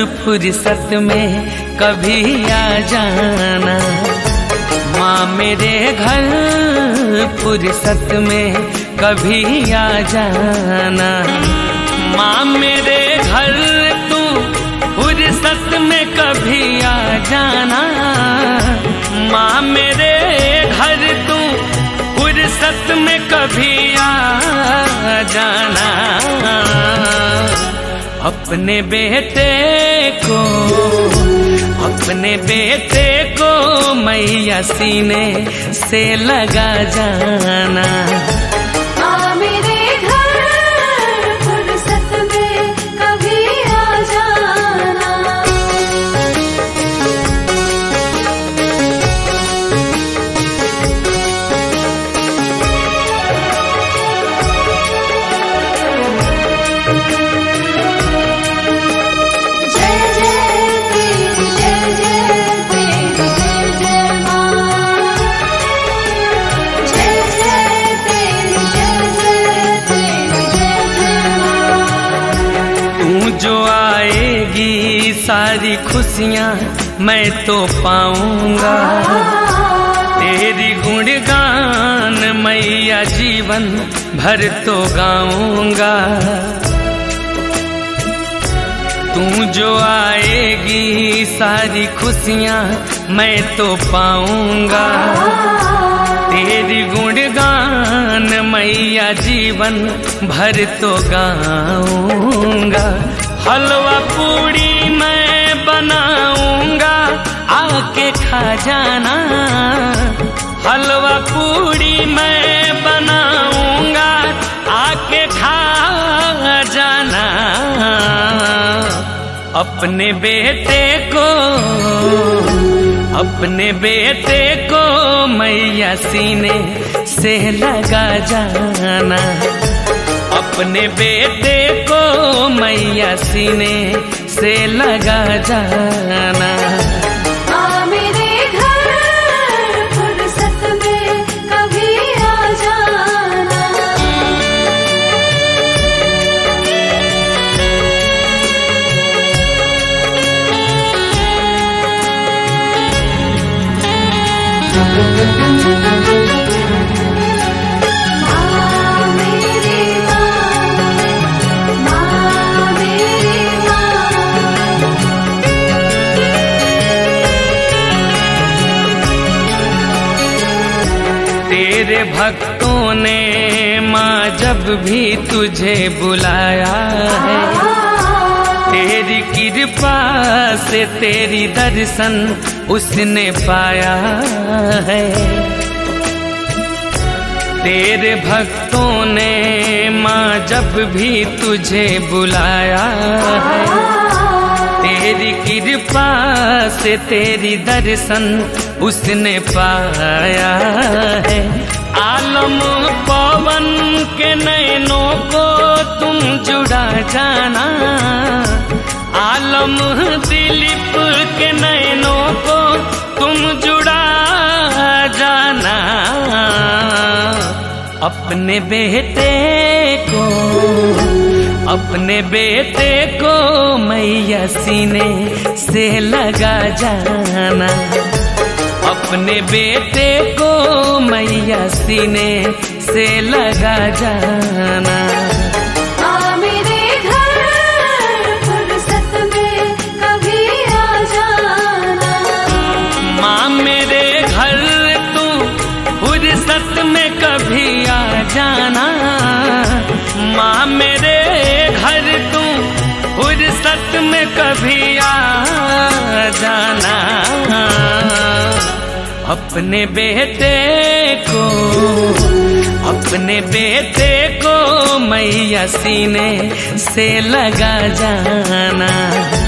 फुर्सत में कभी आ जाना। माँ मेरे घर फुर्सत में कभी आ जाना। माँ मेरे घर तू फुर्सत में कभी आ जाना। माँ मेरे घर तू फुर्सत में कभी आ जाना। अपने बेटे को मैया सीने से लगा जाना। माँ मेरे घर फुर्सत में कभी आ जाना। जो आएगी सारी खुशियाँ मैं तो पाऊंगा। तेरी गुणगान मैया जीवन भर तो गाऊंगा। तू जो आएगी सारी खुशियाँ मैं तो पाऊंगा। तेरी गुणगान मैया जीवन भर तो गाऊंगा। हलवा पूड़ी मैं बनाऊंगा आके खा जाना। हलवा पूड़ी मैं बनाऊंगा आके खा जाना। अपने बेटे को मैया सीने से लगा जाना। अपने बेटे को मैया सीने से लगा जाना। माँ मेरे घर फुर्सत में कभी आ जाना। तेरे भक्तों ने माँ जब भी तुझे बुलाया है, तेरी कृपा से तेरी दर्शन उसने पाया है। तेरे भक्तों ने माँ जब भी तुझे बुलाया है, तेरी कृपा से तेरी दर्शन उसने पाया है। आलम पवन के नैनों को तुम जुड़ा जाना। आलम दिलीप के नैनों को तुम जुड़ा जाना। अपने बेटे को मैया सीने से लगा जाना। अपने बेटे को मैया सीने से लगा जाना। माँ मेरे घर फुर्सत में कभी आ जाना। माँ मेरे घर तू फुर्सत में कभी आ जाना। माँ मेरे घर तू फुर्सत में कभी आ जाना। अपने बेटे को मैया सीने से लगा जाना।